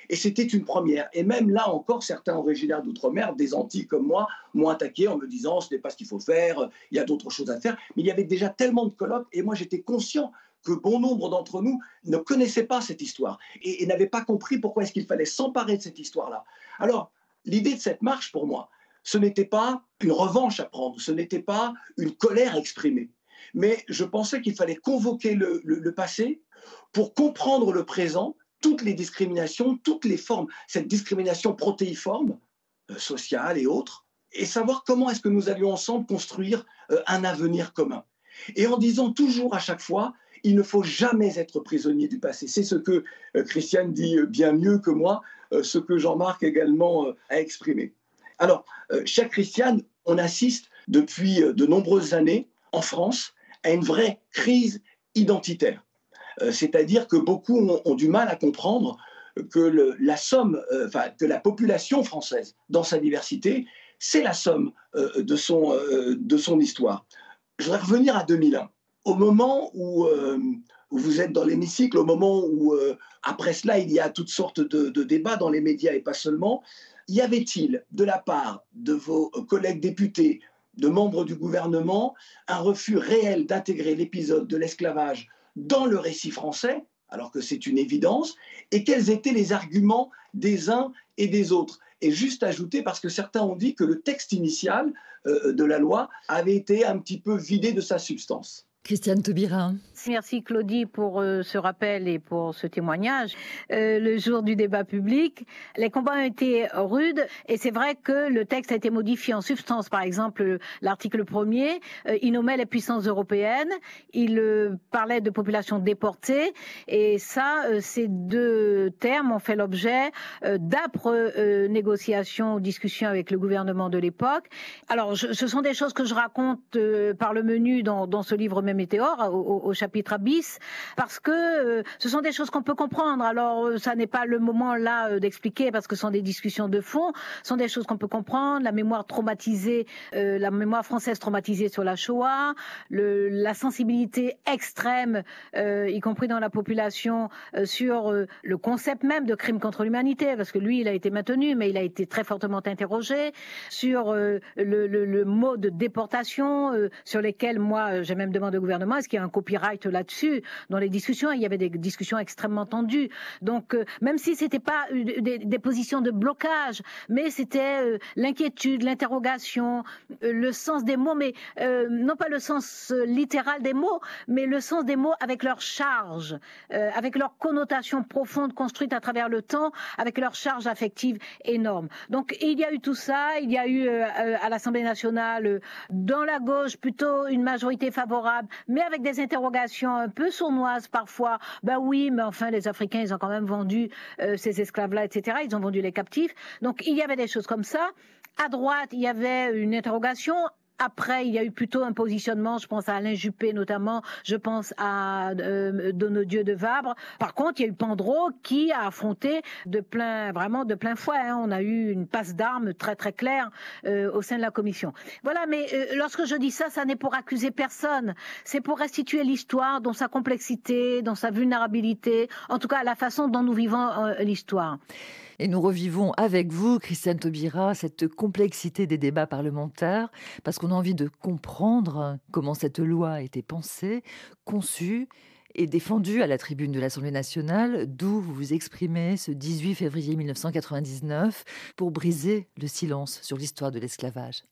Et c'était une première. Et même là encore, certains originaires d'outre-mer, des Antilles comme moi, m'ont attaqué en me disant ce n'est pas ce qu'il faut faire, il y a d'autres choses à faire. Mais il y avait déjà tellement de colloques et moi j'étais conscient que bon nombre d'entre nous ne connaissaient pas cette histoire et, et n'avaient pas compris pourquoi est-ce qu'il fallait s'emparer de cette histoire-là. Alors, l'idée de cette marche, pour moi, ce n'était pas une revanche à prendre, ce n'était pas une colère exprimée. Mais je pensais qu'il fallait convoquer le, le, le passé pour comprendre le présent, toutes les discriminations, toutes les formes, cette discrimination protéiforme, euh, sociale et autres, et savoir comment est-ce que nous allions ensemble construire euh, un avenir commun. Et en disant toujours à chaque fois, il ne faut jamais être prisonnier du passé. C'est ce que euh, Christiane dit bien mieux que moi, euh, ce que Jean-Marc également euh, a exprimé. Alors, euh, chère Christiane, on assiste depuis euh, de nombreuses années en France à une vraie crise identitaire. Euh, c'est-à-dire que beaucoup ont, ont du mal à comprendre que le, la somme, euh, enfin, que la population française, dans sa diversité, c'est la somme euh, de, son, euh, de son histoire. Je voudrais revenir à deux mille un. Au moment où, euh, où vous êtes dans l'hémicycle, au moment où, euh, après cela, il y a toutes sortes de, de débats dans les médias et pas seulement, y avait-il, de la part de vos collègues députés, de membres du gouvernement, un refus réel d'intégrer l'épisode de l'esclavage dans le récit français, alors que c'est une évidence, et quels étaient les arguments des uns et des autres? Et juste ajouter, parce que certains ont dit que le texte initial euh, de la loi avait été un petit peu vidé de sa substance.
Christiane Taubira.
Merci Claudie pour euh, ce rappel et pour ce témoignage. Euh, le jour du débat public, les combats ont été rudes et c'est vrai que le texte a été modifié en substance. Par exemple, l'article premier, euh, il nommait les puissances européennes, il euh, parlait de populations déportées et ça, euh, ces deux termes ont fait l'objet euh, d'âpres euh, négociations, discussions avec le gouvernement de l'époque. Alors, je, ce sont des choses que je raconte euh, par le menu dans, dans ce livre Météore, au, au, au chapitre Abyss, parce que euh, ce sont des choses qu'on peut comprendre. Alors, euh, ça n'est pas le moment là euh, d'expliquer, parce que ce sont des discussions de fond, ce sont des choses qu'on peut comprendre, la mémoire traumatisée, euh, la mémoire française traumatisée sur la Shoah, le, la sensibilité extrême, euh, y compris dans la population, euh, sur euh, le concept même de crime contre l'humanité, parce que lui, il a été maintenu, mais il a été très fortement interrogé, sur euh, le, le, le mot de déportation, euh, sur lesquels, moi, j'ai même demandé au gouvernement, est-ce qu'il y a un copyright là-dessus? Dans les discussions, il y avait des discussions extrêmement tendues. Donc, euh, même si c'était pas des, des positions de blocage, mais c'était euh, l'inquiétude, l'interrogation, euh, le sens des mots, mais euh, non pas le sens euh, littéral des mots, mais le sens des mots avec leur charge, euh, avec leur connotation profonde construite à travers le temps, avec leur charge affective énorme. Donc, il y a eu tout ça. Il y a eu euh, à l'Assemblée nationale, euh, dans la gauche, plutôt une majorité favorable, mais avec des interrogations un peu sournoises parfois. Ben oui, mais enfin, les Africains, ils ont quand même vendu euh, ces esclaves-là, et cetera. Ils ont vendu les captifs. Donc, il y avait des choses comme ça. À droite, il y avait une interrogation. Après, il y a eu plutôt un positionnement, je pense à Alain Juppé notamment, je pense à euh, Donodieu de Vabre. Par contre, il y a eu Pandro qui a affronté de plein, vraiment de plein fouet. Hein. On a eu une passe d'armes très très claire euh, au sein de la commission. Voilà, mais euh, lorsque je dis ça, ça n'est pour accuser personne. C'est pour restituer l'histoire dans sa complexité, dans sa vulnérabilité, en tout cas la façon dont nous vivons euh, l'histoire.
Et nous revivons avec vous, Christiane Taubira, cette complexité des débats parlementaires, parce qu'on a envie de comprendre comment cette loi a été pensée, conçue et défendue à la tribune de l'Assemblée nationale, d'où vous vous exprimez ce dix-huit février mille neuf cent quatre-vingt-dix-neuf pour briser le silence sur l'histoire de l'esclavage.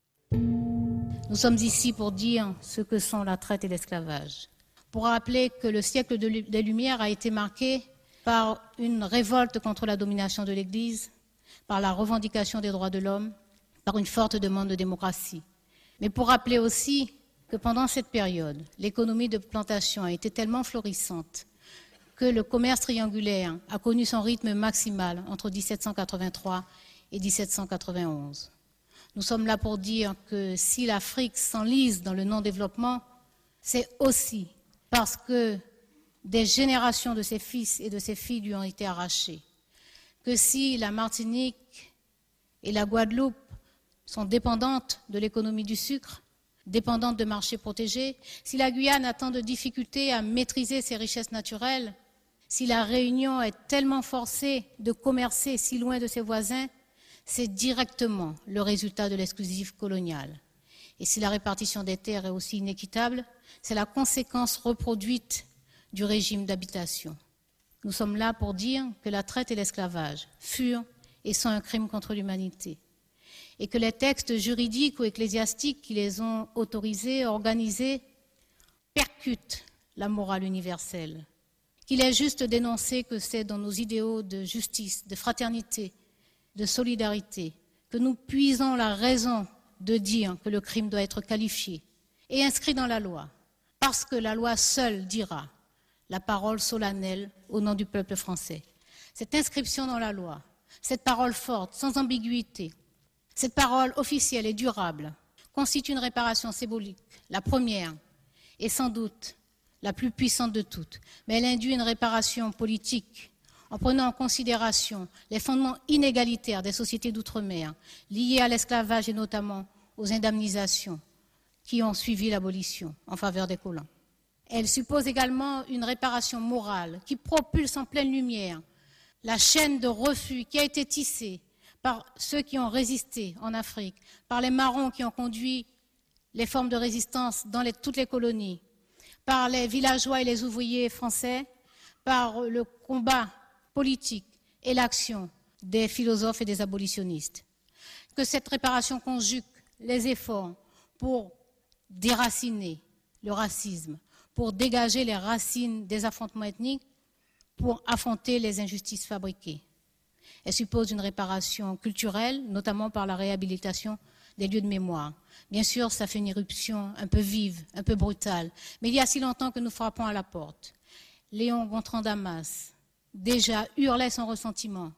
Nous sommes ici pour dire ce que sont la traite et l'esclavage, pour rappeler que le siècle des Lumières a été marqué par une révolte contre la domination de l'Église, par la revendication des droits de l'homme, par une forte demande de démocratie. Mais pour rappeler aussi que pendant cette période, l'économie de plantation a été tellement florissante que le commerce triangulaire a connu son rythme maximal entre dix-sept cent quatre-vingt-trois et dix-sept cent quatre-vingt-onze. Nous sommes là pour dire que si l'Afrique s'enlise dans le non-développement, c'est aussi parce que des générations de ses fils et de ses filles lui ont été arrachés. Que si la Martinique et la Guadeloupe sont dépendantes de l'économie du sucre, dépendantes de marchés protégés, si la Guyane a tant de difficultés à maîtriser ses richesses naturelles, Si la Réunion est tellement forcée de commercer si loin de ses voisins, c'est directement le résultat de l'exclusif colonial. Et si la répartition des terres est aussi inéquitable, c'est la conséquence reproduite du régime d'habitation. Nous sommes là pour dire que la traite et l'esclavage furent et sont un crime contre l'humanité, et que les textes juridiques ou ecclésiastiques qui les ont autorisés, organisés, percutent la morale universelle, qu'il est juste d'énoncer que c'est dans nos idéaux de justice, de fraternité, de solidarité, que nous puisons la raison de dire que le crime doit être qualifié et inscrit dans la loi, parce que la loi seule dira la parole solennelle au nom du peuple français. Cette inscription dans la loi, cette parole forte, sans ambiguïté, cette parole officielle et durable constitue une réparation symbolique, la première et sans doute la plus puissante de toutes, mais elle induit une réparation politique en prenant en considération les fondements inégalitaires des sociétés d'outre-mer liés à l'esclavage et notamment aux indemnisations qui ont suivi l'abolition en faveur des colons. Elle suppose également une réparation morale qui propulse en pleine lumière la chaîne de refus qui a été tissée par ceux qui ont résisté en Afrique, par les marrons qui ont conduit les formes de résistance dans les, toutes les colonies, par les villageois et les ouvriers français, par le combat politique et l'action des philosophes et des abolitionnistes. Que cette réparation conjugue les efforts pour déraciner le racisme, pour dégager les racines des affrontements ethniques, pour affronter les injustices fabriquées. Elle suppose une réparation culturelle, notamment par la réhabilitation des lieux de mémoire. Bien sûr, ça fait une éruption un peu vive, un peu brutale, mais il y a si longtemps que nous frappons à la porte. Léon Gontran Damas déjà hurlait son ressentiment.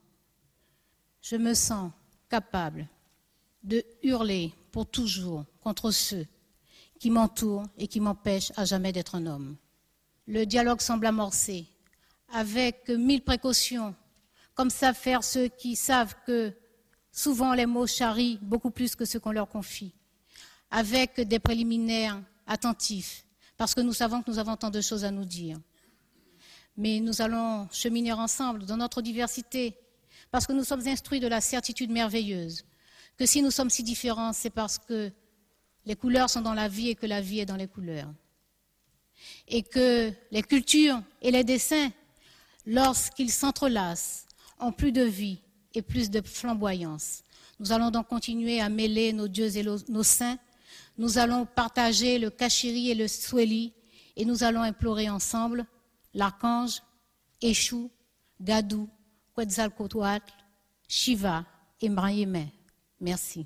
Je me sens capable de hurler pour toujours contre ceux qui m'entourent et qui m'empêchent à jamais d'être un homme. Le dialogue semble amorcé, avec mille précautions, comme savent faire ceux qui savent que souvent les mots charrient beaucoup plus que ce qu'on leur confie, avec des préliminaires attentifs, parce que nous savons que nous avons tant de choses à nous dire. Mais nous allons cheminer ensemble dans notre diversité, parce que nous sommes instruits de la certitude merveilleuse, que si nous sommes si différents, c'est parce que les couleurs sont dans la vie et que la vie est dans les couleurs. Et que les cultures et les dessins, lorsqu'ils s'entrelacent, ont plus de vie et plus de flamboyance. Nous allons donc continuer à mêler nos dieux et nos saints. Nous allons partager le kachiri et le sweli et nous allons implorer ensemble l'archange, Eshu, Gadou, Quetzalcoatl, Shiva et Mrayeme. Merci.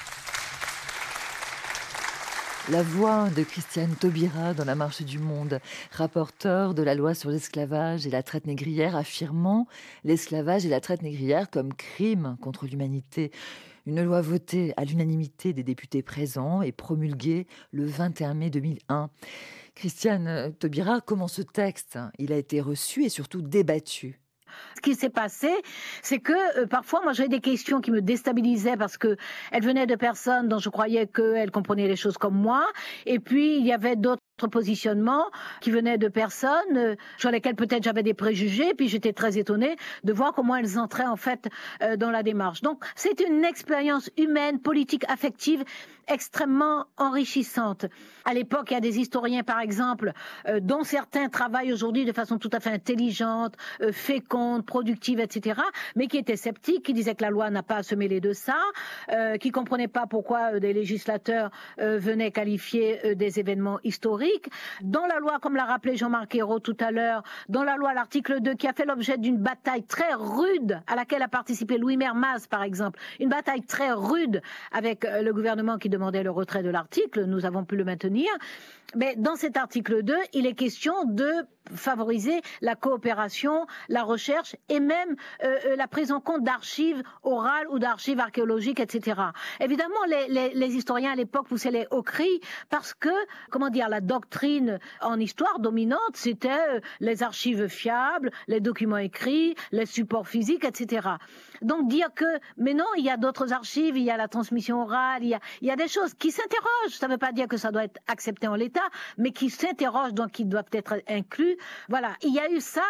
La voix de Christiane Taubira dans La Marche du Monde, rapporteur de la loi sur l'esclavage et la traite négrière, affirmant l'esclavage et la traite négrière comme crime contre l'humanité. Une loi votée à l'unanimité des députés présents et promulguée le vingt et un mai deux mille un. Christiane Taubira, comment ce texte il a été reçu et surtout débattu?
Ce qui s'est passé, c'est que euh, parfois, moi, j'avais des questions qui me déstabilisaient parce que elles venaient de personnes dont je croyais qu'elles comprenaient les choses comme moi. Et puis, il y avait d'autres positionnements qui venaient de personnes euh, sur lesquelles peut-être j'avais des préjugés. Puis, j'étais très étonnée de voir comment elles entraient, en fait, euh, dans la démarche. Donc, c'est une expérience humaine, politique, affective extrêmement enrichissante. À l'époque, il y a des historiens, par exemple, euh, dont certains travaillent aujourd'hui de façon tout à fait intelligente, euh, féconde, productive, et cetera, mais qui étaient sceptiques, qui disaient que la loi n'a pas à se mêler de ça, euh, qui comprenaient pas pourquoi euh, des législateurs euh, venaient qualifier euh, des événements historiques. Dans la loi, comme l'a rappelé Jean-Marc Ayrault tout à l'heure, dans la loi, l'article deux, qui a fait l'objet d'une bataille très rude à laquelle a participé Louis Mermaz, par exemple, une bataille très rude avec euh, le gouvernement qui demandait le retrait de l'article, nous avons pu le maintenir. Mais dans cet article deux, il est question de favoriser la coopération, la recherche et même euh, la prise en compte d'archives orales ou d'archives archéologiques, et cetera. Évidemment, les, les, les historiens à l'époque poussaient les hauts cris parce que, comment dire, la doctrine en histoire dominante, c'était les archives fiables, les documents écrits, les supports physiques, et cetera. Donc dire que, mais non, il y a d'autres archives, il y a la transmission orale, il y a, il y a des choses qui s'interrogent. Ça ne veut pas dire que ça doit être accepté en l'état, mais qui s'interrogent, donc qui doivent être inclus. Voilà, il y a eu ça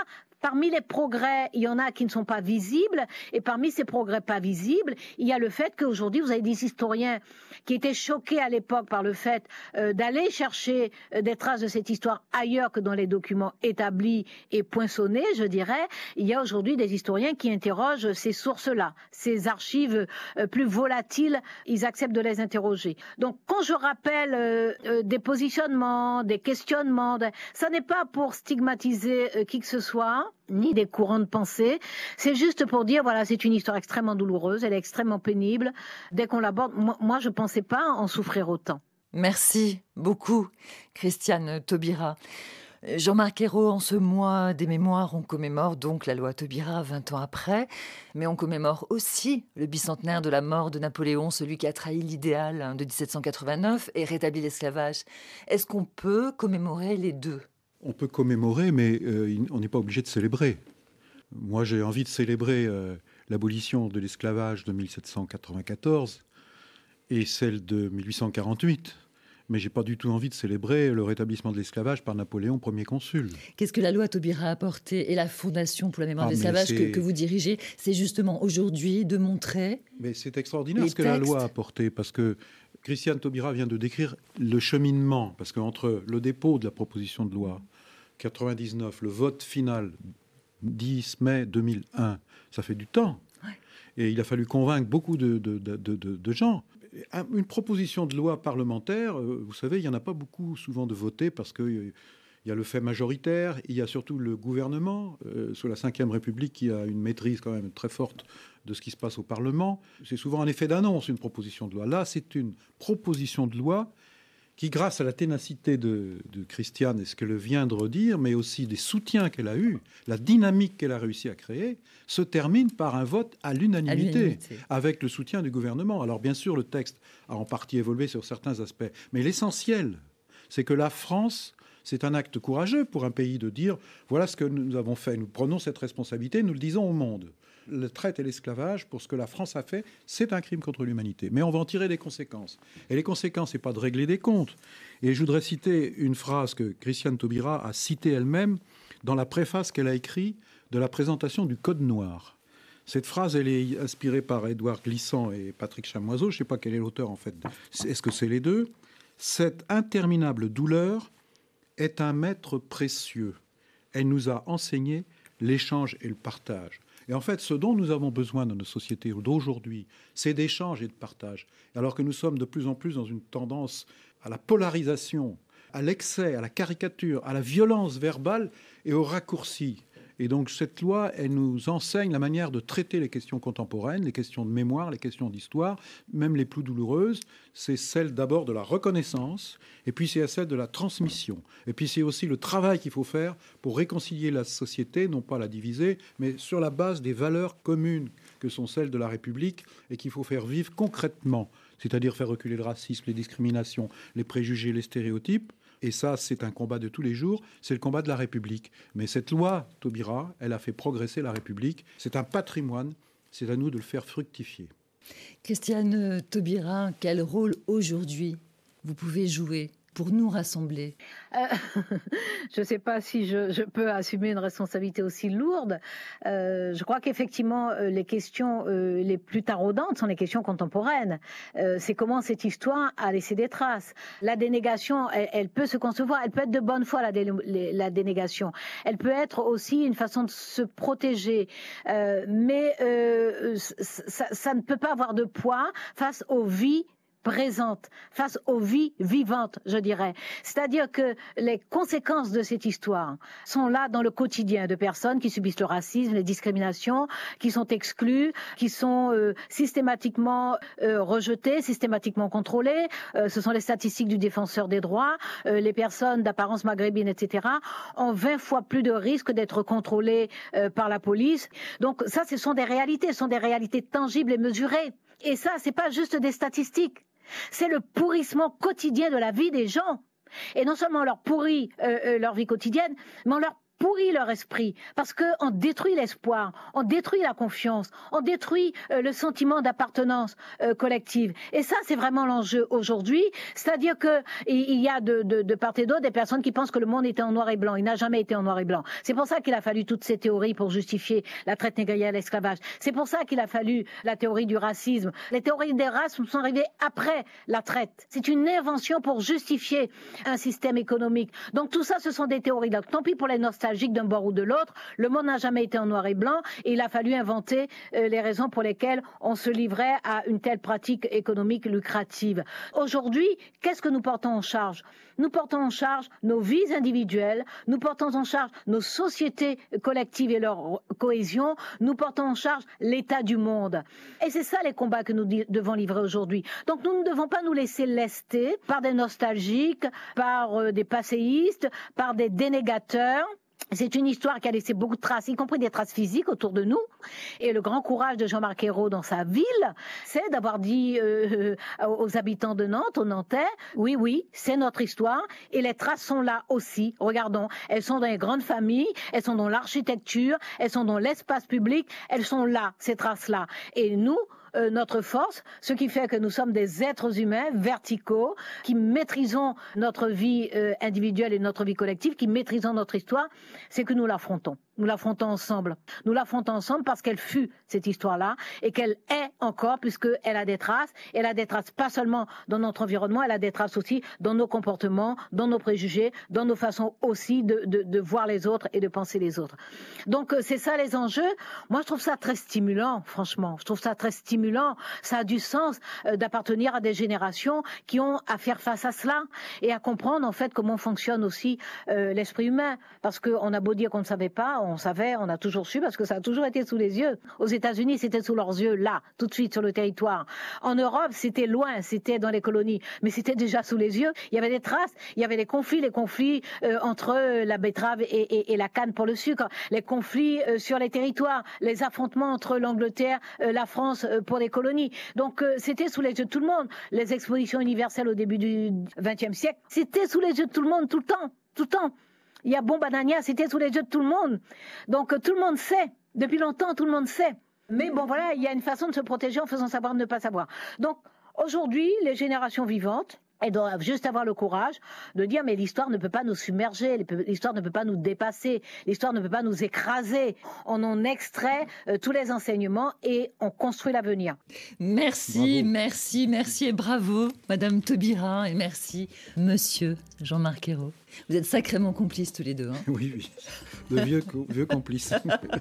Parmi les progrès, il y en a qui ne sont pas visibles, et parmi ces progrès pas visibles, il y a le fait qu'aujourd'hui, vous avez des historiens qui étaient choqués à l'époque par le fait euh, d'aller chercher euh, des traces de cette histoire ailleurs que dans les documents établis et poinçonnés, je dirais. Il y a aujourd'hui des historiens qui interrogent ces sources-là, ces archives euh, plus volatiles, ils acceptent de les interroger. Donc, quand je rappelle euh, euh, des positionnements, des questionnements, de... ça n'est pas pour stigmatiser euh, qui que ce soit, ni des courants de pensée. C'est juste pour dire, voilà, c'est une histoire extrêmement douloureuse, elle est extrêmement pénible. Dès qu'on l'aborde, moi, moi je ne pensais pas en souffrir autant.
Merci beaucoup, Christiane Taubira. Jean-Marc Ayrault, en ce mois des mémoires, on commémore donc la loi Taubira vingt ans après, mais on commémore aussi le bicentenaire de la mort de Napoléon, celui qui a trahi l'idéal de dix-sept cent quatre-vingt-neuf et rétabli l'esclavage. Est-ce qu'on peut commémorer les deux ?
On peut commémorer, mais euh, on n'est pas obligé de célébrer. Moi, j'ai envie de célébrer euh, l'abolition de l'esclavage de mille sept cent quatre-vingt-quatorze et celle de mille huit cent quarante-huit. Mais je n'ai pas du tout envie de célébrer le rétablissement de l'esclavage par Napoléon, premier consul.
Qu'est-ce que la loi Taubira a apporté et la Fondation pour la mémoire
ah,
de l'esclavage que, que vous dirigez, c'est justement aujourd'hui de montrer...
Mais c'est extraordinaire ce que
textes.
La loi a apporté, parce que Christiane Taubira vient de décrire le cheminement, parce qu'entre le dépôt de la proposition de loi, quatre-vingt-dix-neuf, le vote final, dix mai deux mille un, ça fait du temps. Ouais. Et il a fallu convaincre beaucoup de, de, de, de, de gens. Une proposition de loi parlementaire, vous savez, il n'y en a pas beaucoup souvent de voter parce qu'il y a le fait majoritaire, il y a surtout le gouvernement, euh, sous la cinquième République, qui a une maîtrise quand même très forte de ce qui se passe au Parlement. C'est souvent un effet d'annonce, une proposition de loi. Là, c'est une proposition de loi qui, grâce à la ténacité de, de Christiane et ce qu'elle vient de redire, mais aussi des soutiens qu'elle a eus, la dynamique qu'elle a réussi à créer, se termine par un vote à l'unanimité, à l'unanimité, avec le soutien du gouvernement. Alors bien sûr, le texte a en partie évolué sur certains aspects, mais l'essentiel, c'est que la France, c'est un acte courageux pour un pays de dire, voilà ce que nous avons fait, nous prenons cette responsabilité, nous le disons au monde. La traite et l'esclavage, pour ce que la France a fait, c'est un crime contre l'humanité. Mais on va en tirer des conséquences. Et les conséquences, c'est pas de régler des comptes. Et je voudrais citer une phrase que Christiane Taubira a citée elle-même dans la préface qu'elle a écrite de la présentation du Code noir. Cette phrase, elle est inspirée par Édouard Glissant et Patrick Chamoiseau. Je ne sais pas quel est l'auteur, en fait. Est-ce que c'est les deux ? Cette interminable douleur est un maître précieux. Elle nous a enseigné l'échange et le partage. Et en fait, ce dont nous avons besoin dans nos sociétés d'aujourd'hui, c'est d'échange et de partage. Alors que nous sommes de plus en plus dans une tendance à la polarisation, à l'excès, à la caricature, à la violence verbale et au raccourci. Et donc cette loi, elle nous enseigne la manière de traiter les questions contemporaines, les questions de mémoire, les questions d'histoire, même les plus douloureuses. C'est celle d'abord de la reconnaissance, et puis c'est celle de la transmission. Et puis c'est aussi le travail qu'il faut faire pour réconcilier la société, non pas la diviser, mais sur la base des valeurs communes que sont celles de la République et qu'il faut faire vivre concrètement, c'est-à-dire faire reculer le racisme, les discriminations, les préjugés, les stéréotypes. Et ça, c'est un combat de tous les jours, c'est le combat de la République. Mais cette loi, Taubira, elle a fait progresser la République. C'est un patrimoine, c'est à nous de le faire fructifier.
Christiane Taubira, quel rôle aujourd'hui vous pouvez jouer pour nous rassembler?
euh, Je ne sais pas si je, je peux assumer une responsabilité aussi lourde. Euh, je crois qu'effectivement, euh, les questions euh, les plus taraudantes sont les questions contemporaines. Euh, c'est comment cette histoire a laissé des traces. La dénégation, elle, elle peut se concevoir, elle peut être de bonne foi, la, dé, la dénégation. Elle peut être aussi une façon de se protéger. Euh, mais euh, ça, ça ne peut pas avoir de poids face aux vies présente, face aux vies vivantes, je dirais. C'est-à-dire que les conséquences de cette histoire sont là dans le quotidien de personnes qui subissent le racisme, les discriminations, qui sont exclues, qui sont euh, systématiquement euh, rejetées, systématiquement contrôlées. Euh, ce sont les statistiques du défenseur des droits. Euh, les personnes d'apparence maghrébine, et cetera, ont vingt fois plus de risques d'être contrôlées euh, par la police. Donc ça, ce sont des réalités, ce sont des réalités tangibles et mesurées. Et ça, c'est pas juste des statistiques. C'est le pourrissement quotidien de la vie des gens. Et non seulement on leur pourrit euh, euh, leur vie quotidienne, mais on leur pourrit leur esprit parce qu'on détruit l'espoir, on détruit la confiance, on détruit euh, le sentiment d'appartenance euh, collective. Et ça, c'est vraiment l'enjeu aujourd'hui. C'est-à-dire qu'il il y a de, de, de part et d'autre des personnes qui pensent que le monde était en noir et blanc. Il n'a jamais été en noir et blanc. C'est pour ça qu'il a fallu toutes ces théories pour justifier la traite négrière, l'esclavage. C'est pour ça qu'il a fallu la théorie du racisme. Les théories des races sont arrivées après la traite. C'est une invention pour justifier un système économique. Donc tout ça, ce sont des théories. Donc, tant pis pour les nostalgiques d'un bord ou de l'autre. Le monde n'a jamais été en noir et blanc et il a fallu inventer euh, les raisons pour lesquelles on se livrait à une telle pratique économique lucrative. Aujourd'hui, qu'est-ce que nous portons en charge ? Nous portons en charge nos vies individuelles, nous portons en charge nos sociétés collectives et leur cohésion, nous portons en charge l'état du monde. Et c'est ça les combats que nous devons livrer aujourd'hui. Donc nous ne devons pas nous laisser lester par des nostalgiques, par euh, des passéistes, par des dénégateurs. C'est une histoire qui a laissé beaucoup de traces, y compris des traces physiques autour de nous. Et le grand courage de Jean-Marc Ayrault dans sa ville, c'est d'avoir dit euh, aux habitants de Nantes, aux Nantais, oui, oui, c'est notre histoire. Et les traces sont là aussi. Regardons, elles sont dans les grandes familles, elles sont dans l'architecture, elles sont dans l'espace public, elles sont là, ces traces-là. Et nous, Euh, notre force, ce qui fait que nous sommes des êtres humains verticaux, qui maîtrisons notre vie euh, individuelle et notre vie collective, qui maîtrisons notre histoire, c'est que nous l'affrontons. Nous l'affrontons ensemble. Nous l'affrontons ensemble parce qu'elle fut, cette histoire-là, et qu'elle est encore, puisqu'elle a des traces. Elle a des traces pas seulement dans notre environnement, elle a des traces aussi dans nos comportements, dans nos préjugés, dans nos façons aussi de, de, de voir les autres et de penser les autres. Donc, c'est ça les enjeux. Moi, je trouve ça très stimulant, franchement. Je trouve ça très stimulant. Ça a du sens euh, d'appartenir à des générations qui ont à faire face à cela et à comprendre, en fait, comment fonctionne aussi euh, l'esprit humain. Parce qu'on a beau dire qu'on ne savait pas, on savait, on a toujours su parce que ça a toujours été sous les yeux. Aux États-Unis, c'était sous leurs yeux, là, tout de suite sur le territoire. En Europe, c'était loin, c'était dans les colonies, mais c'était déjà sous les yeux. Il y avait des traces, il y avait des conflits, les conflits euh, entre la betterave et, et, et la canne pour le sucre, les conflits euh, sur les territoires, les affrontements entre l'Angleterre, euh, la France euh, pour les colonies. Donc euh, c'était sous les yeux de tout le monde. Les expositions universelles au début du vingtième siècle, c'était sous les yeux de tout le monde, tout le temps, tout le temps. Il y a Bomba Dania, c'était sous les yeux de tout le monde. Donc euh, tout le monde sait. Depuis longtemps, tout le monde sait. Mais bon, voilà, il y a une façon de se protéger en faisant savoir ne pas savoir. Donc aujourd'hui, les générations vivantes, elles doivent juste avoir le courage de dire mais l'histoire ne peut pas nous submerger, l'histoire ne peut pas nous dépasser, l'histoire ne peut pas nous écraser. On en extrait euh, tous les enseignements et on construit l'avenir.
Merci,
Bravo.
merci, merci et bravo, Madame Taubira, et merci, Monsieur Jean-Marc Ayrault. Vous êtes sacrément complices tous les deux. Hein.
Oui, oui, de vieux, vieux complices.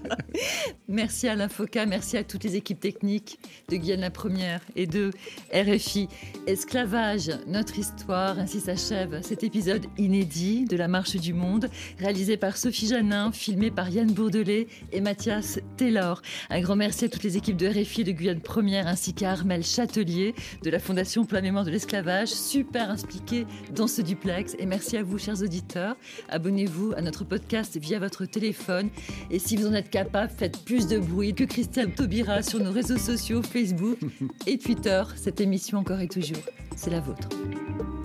Merci à l'Infoca, merci à toutes les équipes techniques de Guyane la Première et de R F I. Esclavage, notre histoire, ainsi s'achève cet épisode inédit de La Marche du Monde, réalisé par Sophie Janin, filmé par Yann Bourdelet et Mathias Taylor. Un grand merci à toutes les équipes de R F I et de Guyane Première, ainsi qu'à Armel Châtelier de la Fondation Plein Mémoire de l'Esclavage, super impliqué dans ce duplex. Et merci à vous, chers auditeurs. Abonnez-vous à notre podcast via votre téléphone. Et si vous en êtes capable, faites plus de bruit que Christiane Taubira sur nos réseaux sociaux, Facebook et Twitter. Cette émission encore et toujours, c'est la vôtre.